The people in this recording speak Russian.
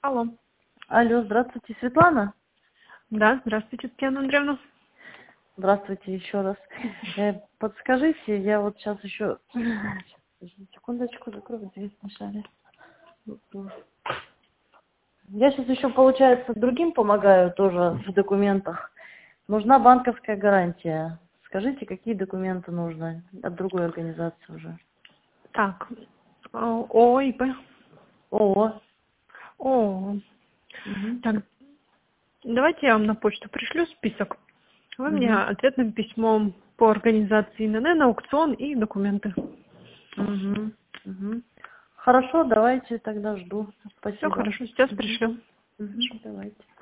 Алло. Алло, здравствуйте, Светлана. Да, здравствуйте, Татьяна Андреевна. Здравствуйте еще раз. Подскажите, я вот сейчас еще... Секундочку, закрою дверь вначале. Я сейчас еще, получается, другим помогаю тоже в документах. Нужна банковская гарантия. Скажите, какие документы нужны от другой организации уже? Так, ОИП. ООО. О, Угу. так, давайте я вам на почту пришлю список. Вы мне Угу. ответным письмом по организации ИНН, аукцион и документы. Угу. Угу. Хорошо, давайте тогда жду. Все Спасибо. хорошо, сейчас Угу. пришлю. Угу. Давайте.